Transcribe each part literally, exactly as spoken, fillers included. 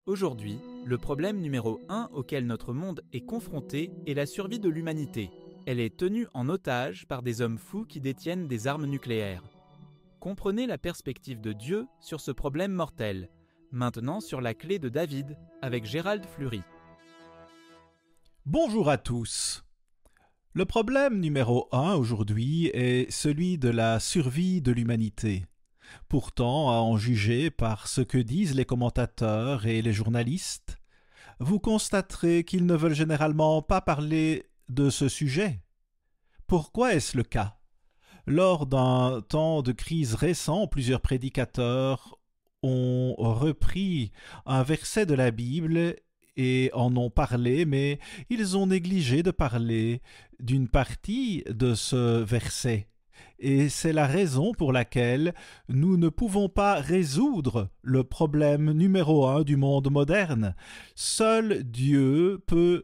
Aujourd'hui, le problème numéro un auquel notre monde est confronté est la survie de l'humanité. Elle est tenue en otage par des hommes fous qui détiennent des armes nucléaires. Comprenez la perspective de Dieu sur ce problème mortel. Maintenant sur la clé de David, avec Gérald Fleury. Bonjour à tous. Le problème numéro un aujourd'hui est celui de la survie de l'humanité. Pourtant, à en juger par ce que disent les commentateurs et les journalistes, vous constaterez qu'ils ne veulent généralement pas parler de ce sujet. Pourquoi est-ce le cas? Lors d'un temps de crise récent, plusieurs prédicateurs ont repris un verset de la Bible et en ont parlé, mais ils ont négligé de parler d'une partie de ce verset. Et c'est la raison pour laquelle nous ne pouvons pas résoudre le problème numéro un du monde moderne. Seul Dieu peut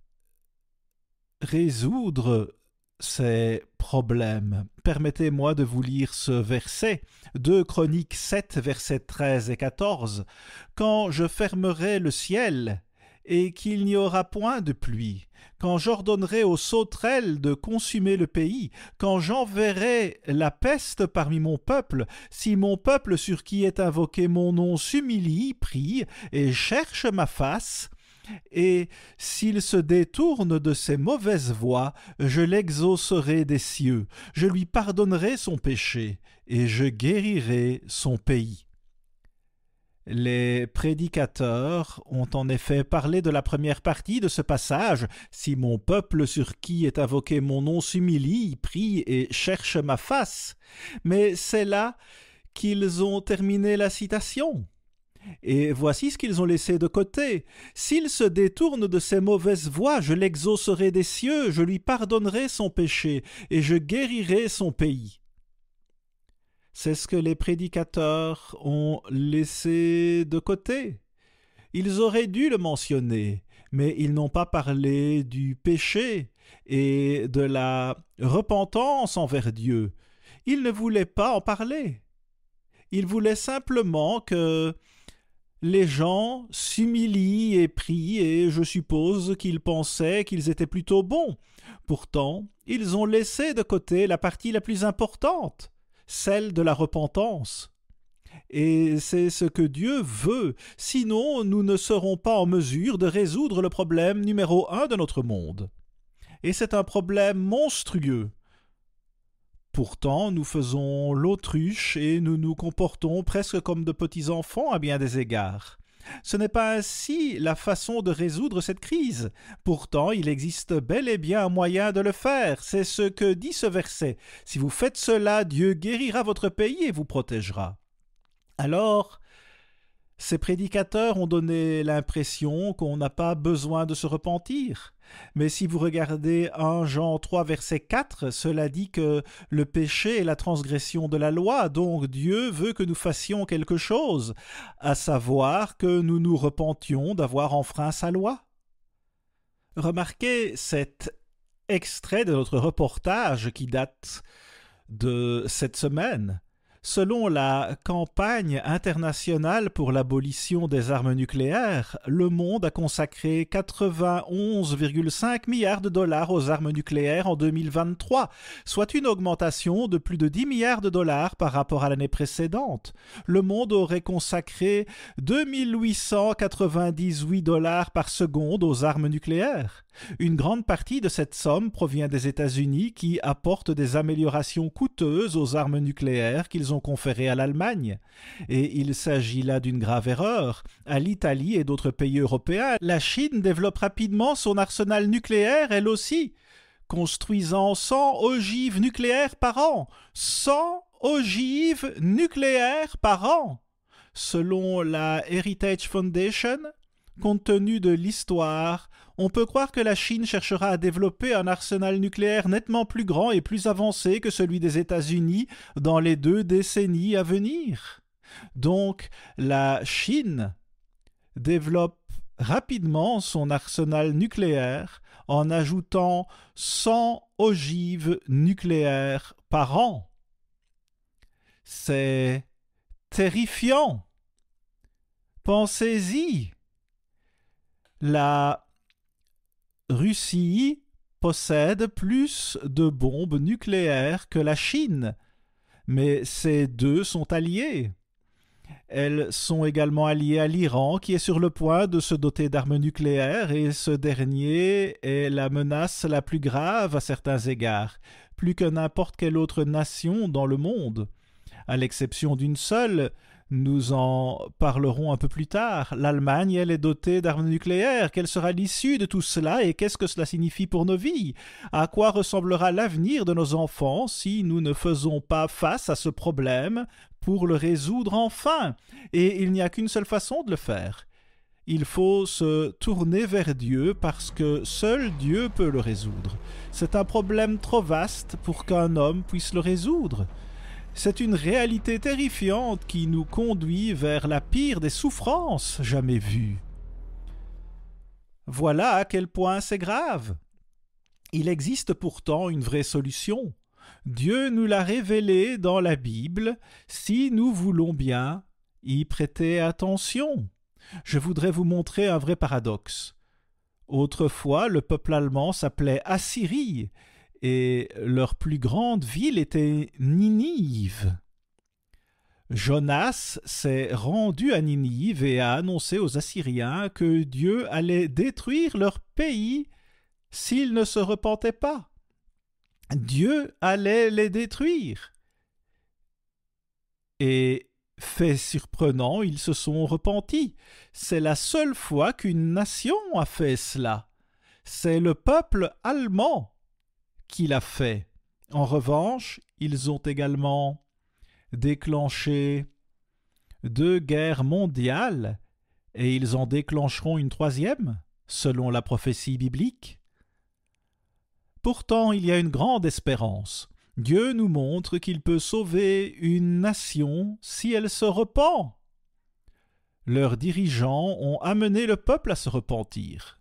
résoudre ces problèmes. Permettez-moi de vous lire ce verset, deux Chroniques sept, versets treize et quatorze. « Quand je fermerai le ciel, et qu'il n'y aura point de pluie, quand j'ordonnerai aux sauterelles de consumer le pays, quand j'enverrai la peste parmi mon peuple, si mon peuple sur qui est invoqué mon nom s'humilie, prie et cherche ma face, et s'il se détourne de ses mauvaises voies, je l'exaucerai des cieux, je lui pardonnerai son péché, et je guérirai son pays. » Les prédicateurs ont en effet parlé de la première partie de ce passage. « Si mon peuple sur qui est invoqué mon nom s'humilie, prie et cherche ma face. » Mais c'est là qu'ils ont terminé la citation. Et voici ce qu'ils ont laissé de côté. « S'il se détourne de ses mauvaises voies, je l'exaucerai des cieux, je lui pardonnerai son péché, et je guérirai son pays. » C'est ce que les prédicateurs ont laissé de côté. Ils auraient dû le mentionner, mais ils n'ont pas parlé du péché et de la repentance envers Dieu. Ils ne voulaient pas en parler. Ils voulaient simplement que les gens s'humilient et prient, et je suppose qu'ils pensaient qu'ils étaient plutôt bons. Pourtant, ils ont laissé de côté la partie la plus importante, celle de la repentance. Et c'est ce que Dieu veut, sinon nous ne serons pas en mesure de résoudre le problème numéro un de notre monde. Et c'est un problème monstrueux. Pourtant, nous faisons l'autruche et nous nous comportons presque comme de petits enfants à bien des égards. Ce n'est pas ainsi la façon de résoudre cette crise. Pourtant, il existe bel et bien un moyen de le faire. C'est ce que dit ce verset. « Si vous faites cela, Dieu guérira votre pays et vous protégera. » Alors, ces prédicateurs ont donné l'impression qu'on n'a pas besoin de se repentir. Mais si vous regardez premier Jean trois, verset quatre, cela dit que le péché est la transgression de la loi, donc Dieu veut que nous fassions quelque chose, à savoir que nous nous repentions d'avoir enfreint sa loi. Remarquez cet extrait de notre reportage qui date de cette semaine. Selon la campagne internationale pour l'abolition des armes nucléaires, le monde a consacré quatre-vingt-onze virgule cinq milliards de dollars aux armes nucléaires en deux mille vingt-trois, soit une augmentation de plus de dix milliards de dollars par rapport à l'année précédente. Le monde aurait consacré deux mille huit cent quatre-vingt-dix-huit dollars par seconde aux armes nucléaires. Une grande partie de cette somme provient des États-Unis qui apportent des améliorations coûteuses aux armes nucléaires qu'ils ont conférées à l'Allemagne. Et il s'agit là d'une grave erreur. À l'Italie et d'autres pays européens, la Chine développe rapidement son arsenal nucléaire elle aussi, construisant cent ogives nucléaires par an. cent ogives nucléaires par an. Selon la Heritage Foundation, compte tenu de l'histoire, on peut croire que la Chine cherchera à développer un arsenal nucléaire nettement plus grand et plus avancé que celui des États-Unis dans les deux décennies à venir. Donc, la Chine développe rapidement son arsenal nucléaire en ajoutant cent ogives nucléaires par an. C'est terrifiant. Pensez-y. La Russie possède plus de bombes nucléaires que la Chine, mais ces deux sont alliés. Elles sont également alliées à l'Iran, qui est sur le point de se doter d'armes nucléaires, et ce dernier est la menace la plus grave à certains égards, plus que n'importe quelle autre nation dans le monde. À l'exception d'une seule, nous en parlerons un peu plus tard. L'Allemagne, elle, est dotée d'armes nucléaires. Quelle sera l'issue de tout cela et qu'est-ce que cela signifie pour nos vies? À quoi ressemblera l'avenir de nos enfants si nous ne faisons pas face à ce problème pour le résoudre enfin? Et il n'y a qu'une seule façon de le faire. Il faut se tourner vers Dieu parce que seul Dieu peut le résoudre. C'est un problème trop vaste pour qu'un homme puisse le résoudre. C'est une réalité terrifiante qui nous conduit vers la pire des souffrances jamais vues. Voilà à quel point c'est grave. Il existe pourtant une vraie solution. Dieu nous l'a révélée dans la Bible si nous voulons bien y prêter attention. Je voudrais vous montrer un vrai paradoxe. Autrefois, le peuple allemand s'appelait Assyrie, et leur plus grande ville était Ninive. Jonas s'est rendu à Ninive et a annoncé aux Assyriens que Dieu allait détruire leur pays s'ils ne se repentaient pas. Dieu allait les détruire. Et, fait surprenant, ils se sont repentis. C'est la seule fois qu'une nation a fait cela. C'est le peuple allemand qui l'a fait. En revanche, ils ont également déclenché deux guerres mondiales et ils en déclencheront une troisième, selon la prophétie biblique. Pourtant, il y a une grande espérance. Dieu nous montre qu'il peut sauver une nation si elle se repent. Leurs dirigeants ont amené le peuple à se repentir.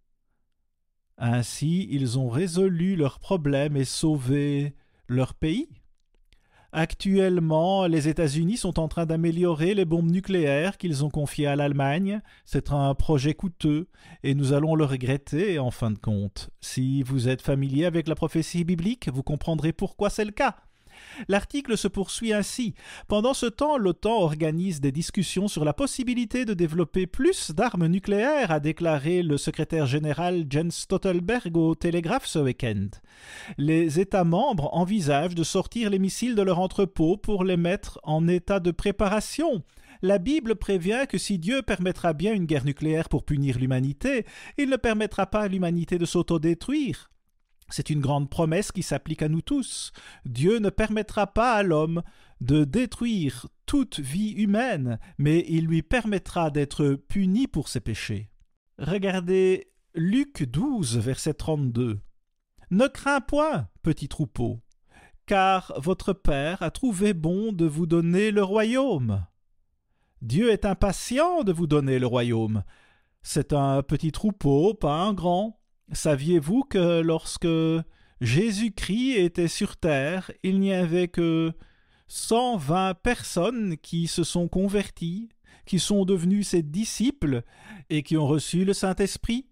Ainsi, ils ont résolu leurs problèmes et sauvé leur pays. Actuellement, les États-Unis sont en train d'améliorer les bombes nucléaires qu'ils ont confiées à l'Allemagne. C'est un projet coûteux et nous allons le regretter en fin de compte. Si vous êtes familier avec la prophétie biblique, vous comprendrez pourquoi c'est le cas. L'article se poursuit ainsi. Pendant ce temps, l'OTAN organise des discussions sur la possibilité de développer plus d'armes nucléaires, a déclaré le secrétaire général Jens Stoltenberg au Télégraphe ce week-end. Les États membres envisagent de sortir les missiles de leur entrepôt pour les mettre en état de préparation. La Bible prévient que si Dieu permettra bien une guerre nucléaire pour punir l'humanité, il ne permettra pas à l'humanité de s'autodétruire. C'est une grande promesse qui s'applique à nous tous. Dieu ne permettra pas à l'homme de détruire toute vie humaine, mais il lui permettra d'être puni pour ses péchés. Regardez Luc douze, verset trente-deux. « Ne crains point, petit troupeau, car votre Père a trouvé bon de vous donner le royaume. » Dieu est impatient de vous donner le royaume. C'est un petit troupeau, pas un grand. Saviez-vous que lorsque Jésus-Christ était sur terre, il n'y avait que cent vingt personnes qui se sont converties, qui sont devenues ses disciples et qui ont reçu le Saint-Esprit?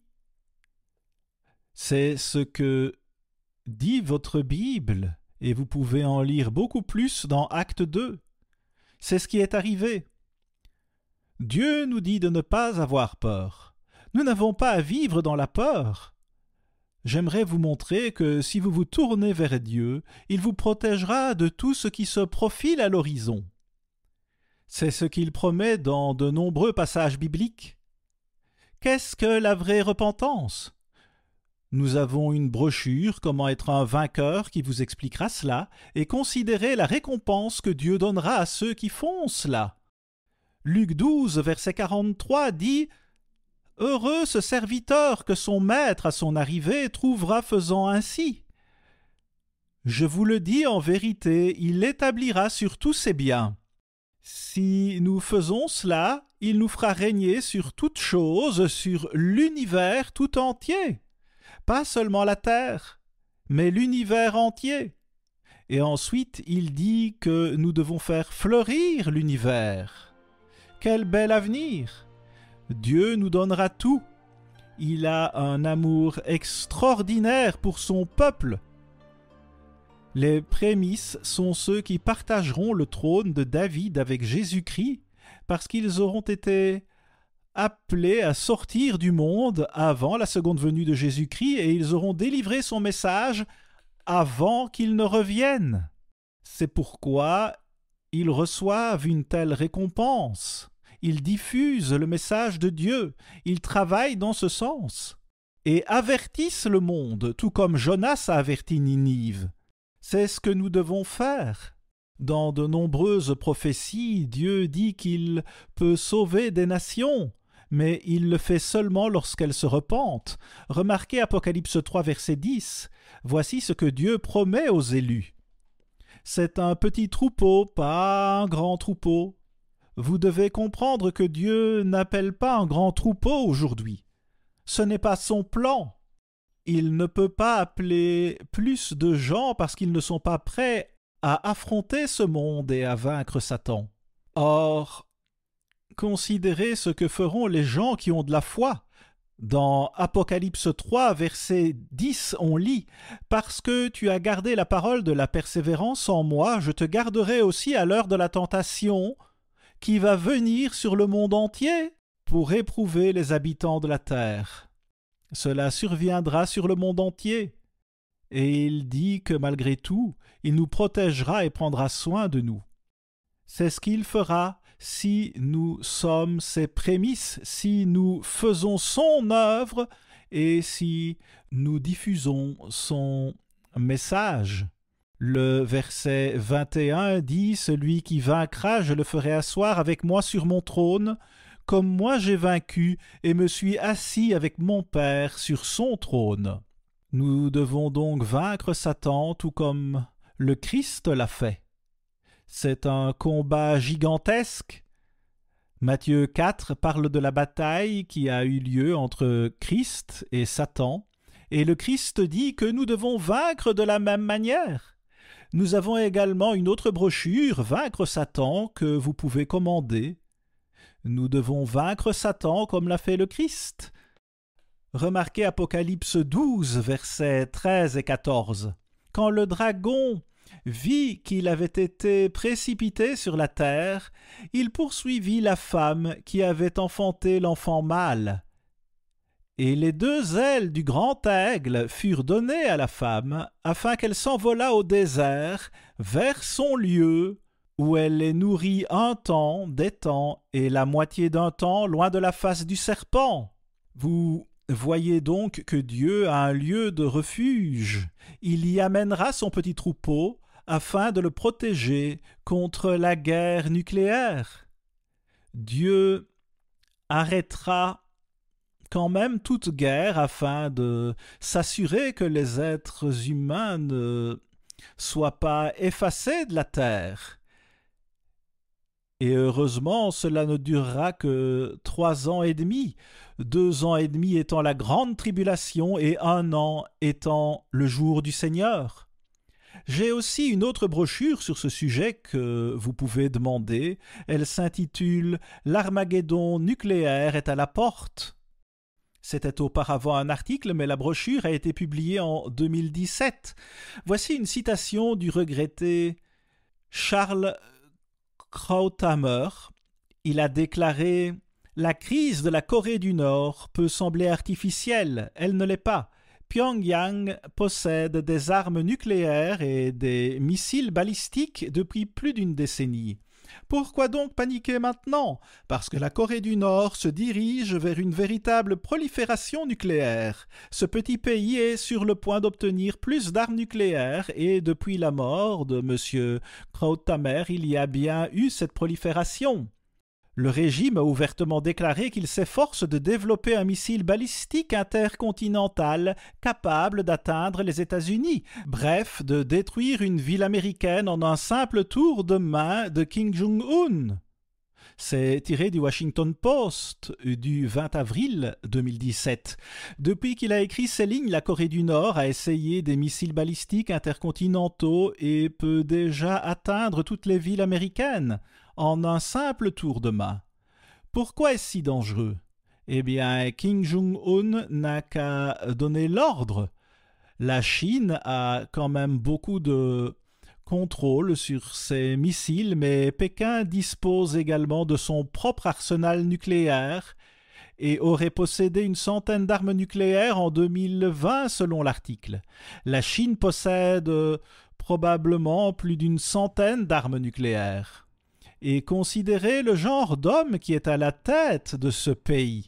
C'est ce que dit votre Bible, et vous pouvez en lire beaucoup plus dans Acte deux. C'est ce qui est arrivé. Dieu nous dit de ne pas avoir peur. Nous n'avons pas à vivre dans la peur. J'aimerais vous montrer que si vous vous tournez vers Dieu, il vous protégera de tout ce qui se profile à l'horizon. C'est ce qu'il promet dans de nombreux passages bibliques. Qu'est-ce que la vraie repentance? Nous avons une brochure « Comment être un vainqueur » qui vous expliquera cela, et considérez la récompense que Dieu donnera à ceux qui font cela. Luc douze, verset quarante-trois dit « Heureux ce serviteur que son maître à son arrivée trouvera faisant ainsi. Je vous le dis en vérité, il l'établira sur tous ses biens. Si nous faisons cela, il nous fera régner sur toutes choses, sur l'univers tout entier. Pas seulement la terre, mais l'univers entier. » Et ensuite, il dit que nous devons faire fleurir l'univers. Quel bel avenir! Dieu nous donnera tout. Il a un amour extraordinaire pour son peuple. Les prémices sont ceux qui partageront le trône de David avec Jésus-Christ parce qu'ils auront été appelés à sortir du monde avant la seconde venue de Jésus-Christ et ils auront délivré son message avant qu'il ne revienne. C'est pourquoi ils reçoivent une telle récompense. Ils diffusent le message de Dieu. Ils travaillent dans ce sens et avertissent le monde, tout comme Jonas a averti Ninive. C'est ce que nous devons faire. Dans de nombreuses prophéties, Dieu dit qu'il peut sauver des nations, mais il le fait seulement lorsqu'elles se repentent. Remarquez Apocalypse trois, verset dix. Voici ce que Dieu promet aux élus. C'est un petit troupeau, pas un grand troupeau. Vous devez comprendre que Dieu n'appelle pas un grand troupeau aujourd'hui. Ce n'est pas son plan. Il ne peut pas appeler plus de gens parce qu'ils ne sont pas prêts à affronter ce monde et à vaincre Satan. Or, considérez ce que feront les gens qui ont de la foi. Dans Apocalypse trois, verset dix, on lit « Parce que tu as gardé la parole de la persévérance en moi, je te garderai aussi à l'heure de la tentation qui va venir sur le monde entier pour éprouver les habitants de la terre. » Cela surviendra sur le monde entier. Et il dit que malgré tout, il nous protégera et prendra soin de nous. C'est ce qu'il fera si nous sommes ses prémices, si nous faisons son œuvre et si nous diffusons son message. Le verset vingt et un dit « Celui qui vaincra, je le ferai asseoir avec moi sur mon trône, comme moi j'ai vaincu et me suis assis avec mon Père sur son trône. » Nous devons donc vaincre Satan tout comme le Christ l'a fait. C'est un combat gigantesque. Matthieu quatre parle de la bataille qui a eu lieu entre Christ et Satan, et le Christ dit que nous devons vaincre de la même manière. Nous avons également une autre brochure, « Vaincre Satan », que vous pouvez commander. Nous devons vaincre Satan comme l'a fait le Christ. Remarquez Apocalypse douze, versets treize et quatorze. Quand le dragon vit qu'il avait été précipité sur la terre, il poursuivit la femme qui avait enfanté l'enfant mâle. Et les deux ailes du grand aigle furent données à la femme, afin qu'elle s'envolât au désert, vers son lieu, où elle les nourrit un temps, des temps, et la moitié d'un temps, loin de la face du serpent. Vous voyez donc que Dieu a un lieu de refuge. Il y amènera son petit troupeau, afin de le protéger contre la guerre nucléaire. Dieu arrêtera quand même toute guerre afin de s'assurer que les êtres humains ne soient pas effacés de la terre. Et heureusement, cela ne durera que trois ans et demi, deux ans et demi étant la grande tribulation et un an étant le jour du Seigneur. J'ai aussi une autre brochure sur ce sujet que vous pouvez demander. Elle s'intitule « L'Armageddon nucléaire est à la porte ». C'était auparavant un article, mais la brochure a été publiée en deux mille dix-sept. Voici une citation du regretté Charles Krauthammer. Il a déclaré « La crise de la Corée du Nord peut sembler artificielle, elle ne l'est pas. Pyongyang possède des armes nucléaires et des missiles balistiques depuis plus d'une décennie. Pourquoi donc paniquer maintenant? Parce que la Corée du Nord se dirige vers une véritable prolifération nucléaire. Ce petit pays est sur le point d'obtenir plus d'armes nucléaires et depuis la mort de M. Krauthammer, il y a bien eu cette prolifération. Le régime a ouvertement déclaré qu'il s'efforce de développer un missile balistique intercontinental capable d'atteindre les États-Unis, bref, de détruire une ville américaine en un simple tour de main de Kim Jong-un. C'est tiré du Washington Post du vingt avril deux mille dix-sept. Depuis qu'il a écrit ces lignes, la Corée du Nord a essayé des missiles balistiques intercontinentaux et peut déjà atteindre toutes les villes américaines en un simple tour de main. Pourquoi est-ce si dangereux? Eh bien, Kim Jong-un n'a qu'à donner l'ordre. La Chine a quand même beaucoup de contrôle sur ses missiles, mais Pékin dispose également de son propre arsenal nucléaire et aurait possédé une centaine d'armes nucléaires en deux mille vingt selon l'article. La Chine possède euh, probablement plus d'une centaine d'armes nucléaires. Et considérez le genre d'homme qui est à la tête de ce pays.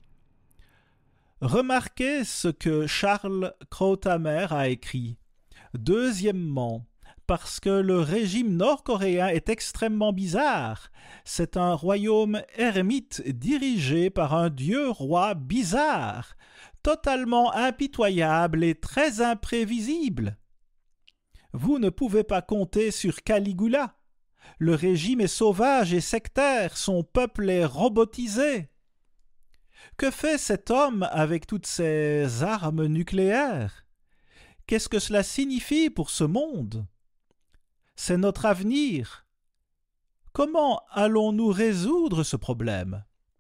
Remarquez ce que Charles Krauthammer a écrit. Deuxièmement, parce que le régime nord-coréen est extrêmement bizarre. C'est un royaume ermite dirigé par un dieu-roi bizarre, totalement impitoyable et très imprévisible. Vous ne pouvez pas compter sur Caligula. Le régime est sauvage et sectaire, son peuple est robotisé. Que fait cet homme avec toutes ces armes nucléaires? Qu'est-ce que cela signifie pour ce monde? C'est notre avenir. Comment allons-nous résoudre ce problème?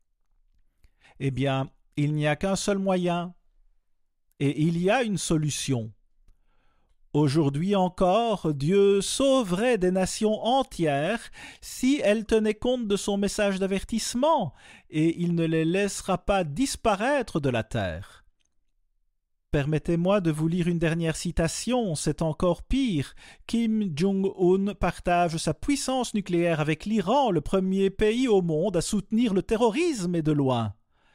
Eh bien, il n'y a qu'un seul moyen, et il y a une solution. Aujourd'hui encore, Dieu sauverait des nations entières si elles tenaient compte de son message d'avertissement, et il ne les laissera pas disparaître de la terre. Permettez-moi de vous lire une dernière citation, c'est encore pire. Kim Jong-un partage sa puissance nucléaire avec l'Iran, le premier pays au monde à soutenir le terrorisme et de loin.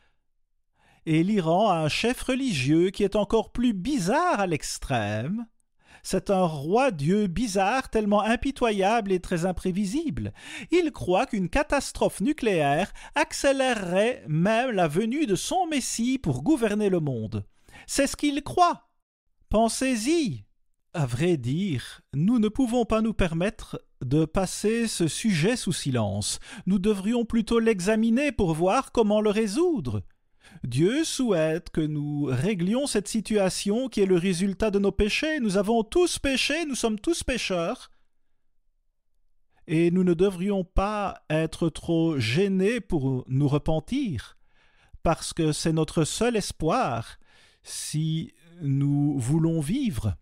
Et l'Iran a un chef religieux qui est encore plus bizarre à l'extrême. C'est un roi-dieu bizarre, tellement impitoyable et très imprévisible. Il croit qu'une catastrophe nucléaire accélérerait même la venue de son Messie pour gouverner le monde. C'est ce qu'il croit. Pensez-y. À vrai dire, nous ne pouvons pas nous permettre de passer ce sujet sous silence. Nous devrions plutôt l'examiner pour voir comment le résoudre. Dieu souhaite que nous réglions cette situation qui est le résultat de nos péchés. Nous avons tous péché, nous sommes tous pécheurs. Et nous ne devrions pas être trop gênés pour nous repentir, parce que c'est notre seul espoir si nous voulons vivre.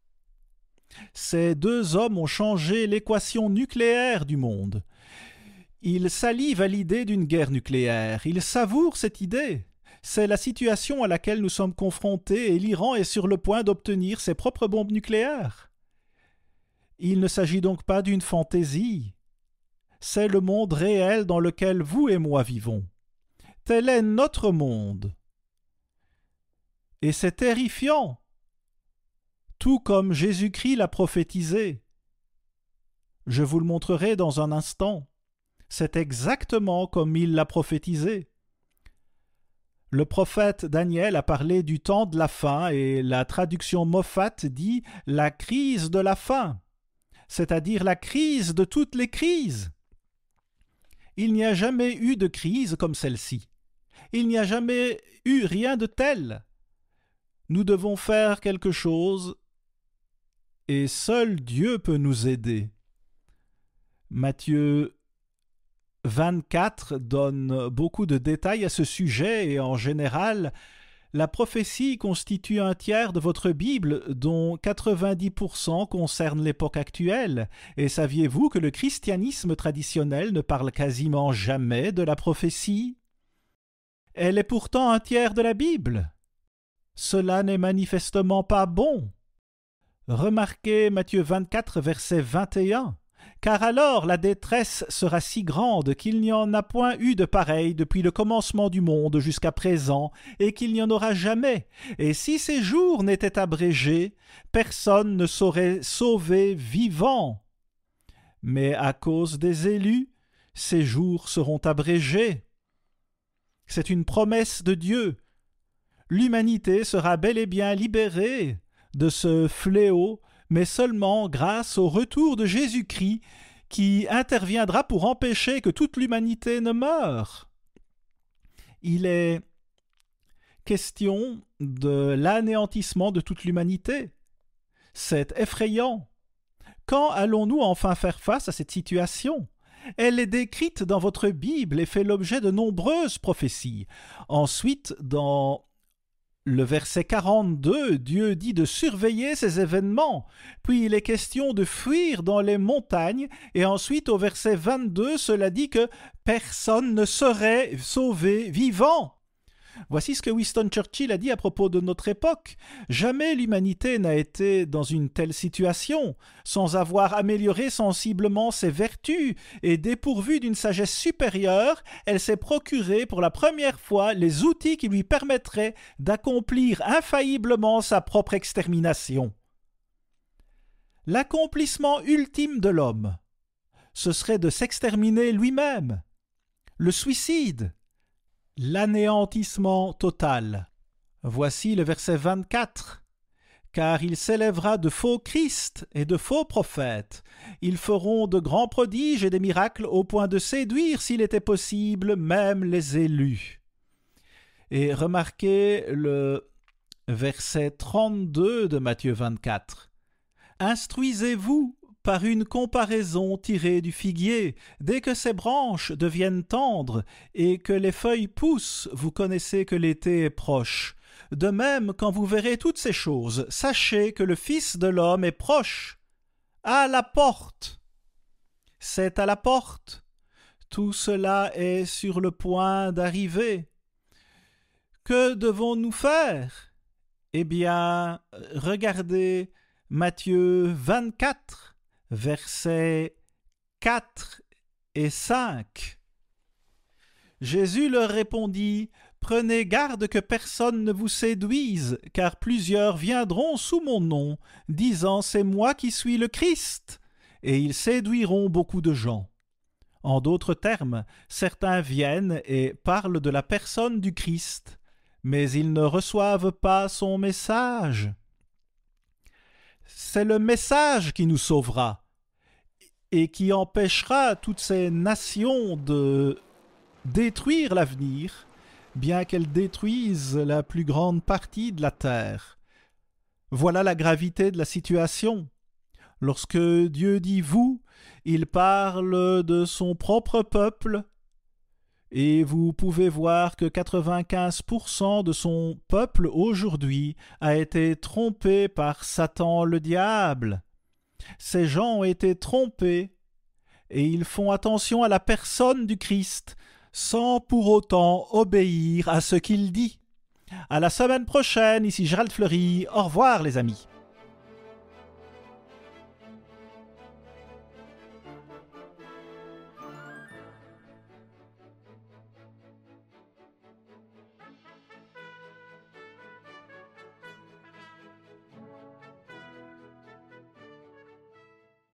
Ces deux hommes ont changé l'équation nucléaire du monde. Ils salivent à l'idée d'une guerre nucléaire. Ils savourent cette idée. C'est la situation à laquelle nous sommes confrontés et l'Iran est sur le point d'obtenir ses propres bombes nucléaires. Il ne s'agit donc pas d'une fantaisie. C'est le monde réel dans lequel vous et moi vivons. Tel est notre monde. Et c'est terrifiant, tout comme Jésus-Christ l'a prophétisé. Je vous le montrerai dans un instant. C'est exactement comme il l'a prophétisé. Le prophète Daniel a parlé du temps de la fin et la traduction Moffat dit « la crise de la fin », c'est-à-dire la crise de toutes les crises. Il n'y a jamais eu de crise comme celle-ci. Il n'y a jamais eu rien de tel. Nous devons faire quelque chose et seul Dieu peut nous aider. Matthieu vingt-quatre donne beaucoup de détails à ce sujet et en général, la prophétie constitue un tiers de votre Bible dont quatre-vingt-dix pour cent concerne l'époque actuelle. Et saviez-vous que le christianisme traditionnel ne parle quasiment jamais de la prophétie? Elle est pourtant un tiers de la Bible. Cela n'est manifestement pas bon. Remarquez Matthieu vingt-quatre, verset vingt et un. « Car alors la détresse sera si grande qu'il n'y en a point eu de pareil depuis le commencement du monde jusqu'à présent, et qu'il n'y en aura jamais. Et si ces jours n'étaient abrégés, personne ne saurait sauver vivant. Mais à cause des élus, ces jours seront abrégés. » C'est une promesse de Dieu. L'humanité sera bel et bien libérée de ce fléau, mais seulement grâce au retour de Jésus-Christ qui interviendra pour empêcher que toute l'humanité ne meure. Il est question de l'anéantissement de toute l'humanité. C'est effrayant. Quand allons-nous enfin faire face à cette situation? Elle est décrite dans votre Bible et fait l'objet de nombreuses prophéties. Ensuite, dans le verset quarante-deux, Dieu dit de surveiller ces événements. Puis il est question de fuir dans les montagnes. Et ensuite, au verset vingt-deux, cela dit que personne ne serait sauvé vivant. Voici ce que Winston Churchill a dit à propos de notre époque. Jamais l'humanité n'a été dans une telle situation, sans avoir amélioré sensiblement ses vertus, et dépourvue d'une sagesse supérieure, elle s'est procuré pour la première fois les outils qui lui permettraient d'accomplir infailliblement sa propre extermination. L'accomplissement ultime de l'homme, ce serait de s'exterminer lui-même. Le suicide, l'anéantissement total. Voici le verset vingt-quatre. Car il s'élèvera de faux Christ et de faux prophètes. Ils feront de grands prodiges et des miracles au point de séduire, s'il était possible, même les élus. Et remarquez le verset trente-deux de Matthieu vingt-quatre. Instruisez-vous par une comparaison tirée du figuier. Dès que ses branches deviennent tendres et que les feuilles poussent, vous connaissez que l'été est proche. De même, quand vous verrez toutes ces choses, sachez que le Fils de l'homme est proche, à la porte. C'est à la porte. Tout cela est sur le point d'arriver. Que devons-nous faire? Eh bien, regardez Matthieu vingt-quatre. Versets quatre et cinq. Jésus leur répondit, « Prenez garde que personne ne vous séduise, car plusieurs viendront sous mon nom, disant, c'est moi qui suis le Christ, et ils séduiront beaucoup de gens. » En d'autres termes, certains viennent et parlent de la personne du Christ, mais ils ne reçoivent pas son message. C'est le message qui nous sauvera et qui empêchera toutes ces nations de détruire l'avenir, bien qu'elles détruisent la plus grande partie de la terre. Voilà la gravité de la situation. Lorsque Dieu dit « vous », il parle de son propre peuple, et vous pouvez voir que quatre-vingt-quinze pour cent de son peuple aujourd'hui a été trompé par Satan le diable. Ces gens ont été trompés et ils font attention à la personne du Christ sans pour autant obéir à ce qu'il dit. À la semaine prochaine, ici Gérald Fleury. Au revoir les amis.